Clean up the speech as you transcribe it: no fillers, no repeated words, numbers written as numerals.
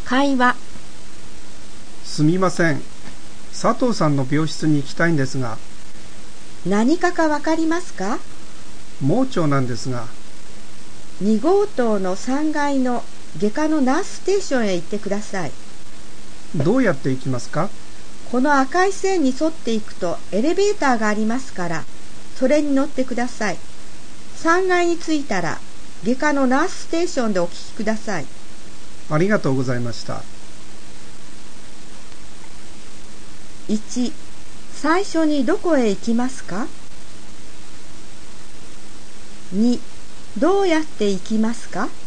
会話。 すみません。佐藤さんの病室に行きたいんですが。 何かわかりますか？ 盲腸なんですが。 2号棟の3階の外科のナースステーションへ行ってください。 どうやって行きますか？ この赤い線に沿っていくとエレベーターがありますから、それに乗ってください。3階に着いたら外科のナースステーションでお聞きください。 ありがとうございました。 1、最初にどこへ行きますか？ 2、どうやって行きますか？